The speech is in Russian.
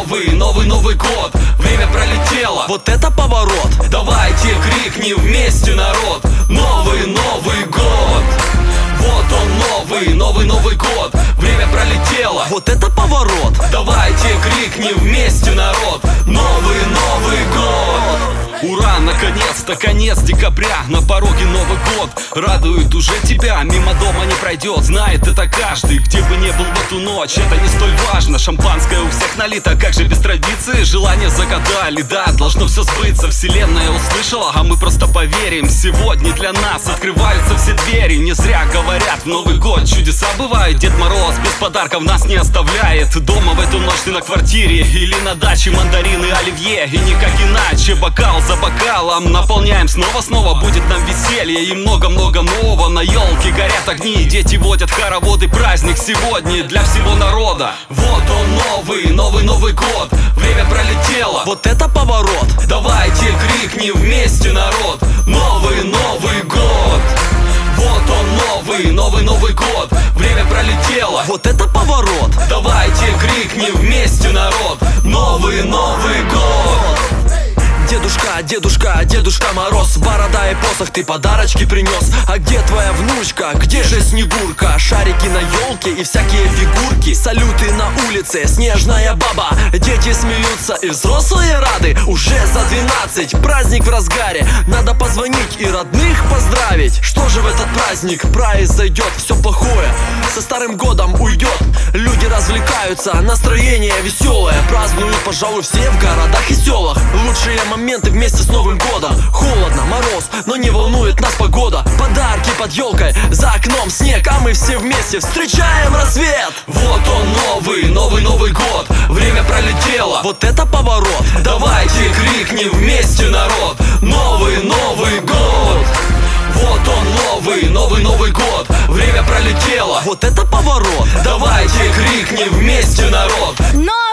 Новый год, время пролетело. Вот это поворот! Давайте крикнем вместе, народ. Новый год. Вот он новый год, время пролетело. Вот это поворот! Давайте крикнем вместе, народ. Новый год. Ура, наконец-то, конец декабря. На пороге Новый год, радует уже тебя. Мимо дома не пройдет, знает это каждый. Где бы не был в эту ночь, это не столь важно. Шампанское у всех налито, как же без традиции. Желания загадали, да, должно все сбыться. Вселенная услышала, а мы просто поверим. Сегодня для нас открываются все двери. Не зря говорят, в Новый год чудеса бывают. Дед Мороз без подарков нас не оставляет. Дома в эту ночь ты на квартире или на даче, мандарины, оливье. И никак иначе, бокал за бокалом наполняем снова. Будет нам веселье и много-много нового. На елке горят огни, дети водят хороводы. Праздник сегодня для всего народа. Вот он Новый год, время пролетело. Вот это поворот! Давайте крикнем вместе, народ. Новый год. Вот он Новый год, время пролетело. Вот это поворот! Давайте крикнем вместе, народ. Новый год. Дедушка Мороз, борода и посох, ты подарочки принес. А где твоя внучка? Где же Снегурка? Шарики на елке и всякие фигурки. Салюты на улице, снежная баба. Дети смеются и взрослые рады. Уже за 12, праздник в разгаре. Надо позвонить и родных поздравить. Что же в этот праздник произойдет? Все плохое со старым годом уйдет. Люди развлекаются, настроение веселое. Празднуют, пожалуй, все в городах и селах. Лучшие моменты вместе с Новым годом. Холодно, мороз, но не волнует нас погода. Подарки под елкой, за окном снег, а мы все вместе встречаем рассвет. Вот он Новый год, время пролетело. Вот это поворот! Давайте крикнем вместе, народ. Новый год. Вот он Новый год, время пролетело. Вот это поворот! Давайте крикнем вместе, народ.